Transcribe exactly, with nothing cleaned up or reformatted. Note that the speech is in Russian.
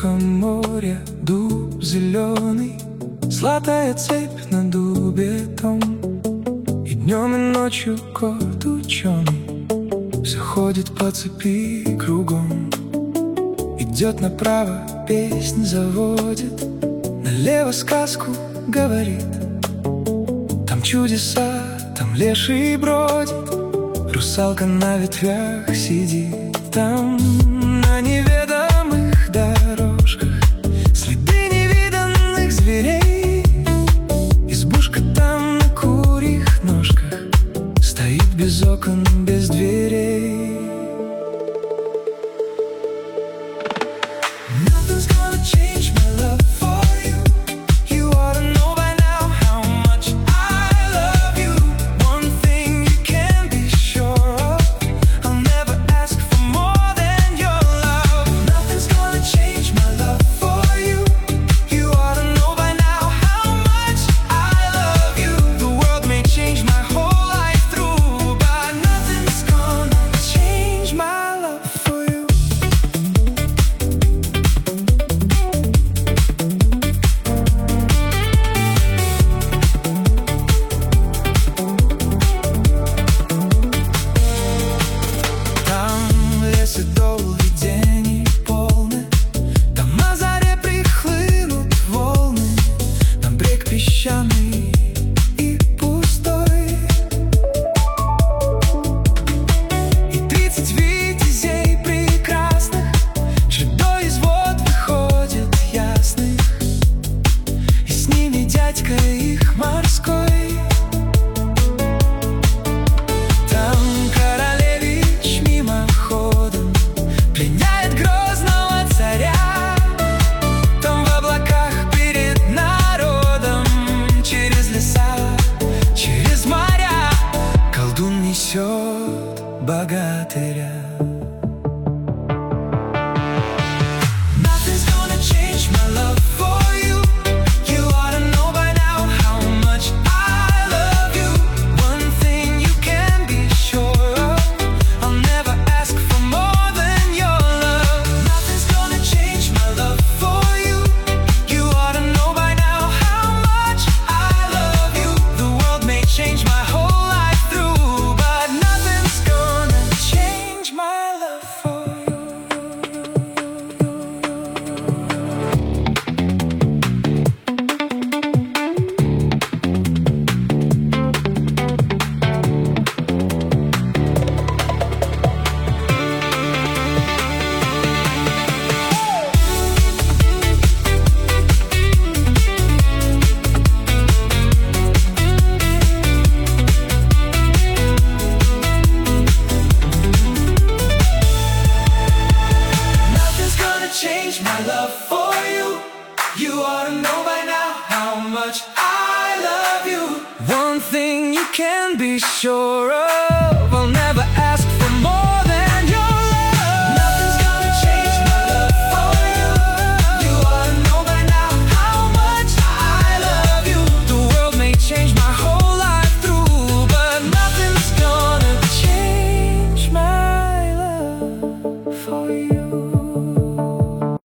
тихом море, дуб зеленый, золотая цепь на дубе том. И днем, и ночью кот ученый все ходит по цепи кругом. Идет направо, песнь заводит, налево сказку говорит. Там чудеса, там леший бродит, русалка на ветвях сидит. Там на неведомых дорожках следы невиданных зверей. Избушка там на курьих ножках стоит без окон, без дверей. Nothing's gonna change my love for you. You ought to know by now how much I love you. One thing you can be sure of, I'll never ask for more than your love. Nothing's gonna change my love for you. You ought to know by now how much I love you. The world may change my whole life through, but nothing's gonna change my love for you. Там лес и долгий день и полный, там на заре прихлынут волны. Там брег песчаный и пустой, и тридцать витязей прекрасных чередой из вод выходят ясных, и с ними дядька их морской. Там королевич мимоходом пленяет грозного царя. Там в облаках перед народом, через леса, через моря, колдун несет богатыря. Nothing's gonna change my love for you. You ought to know by now how much I love you. One thing you can be sure of, I'll never ask for more than your love. Nothing's gonna change my love for you. You ought to know by now how much I love you. The world may change my whole life through, but nothing's gonna change my love for you. Nothing's gonna change my love for you. You ought to know by now how much I love you. One thing you can be sure of,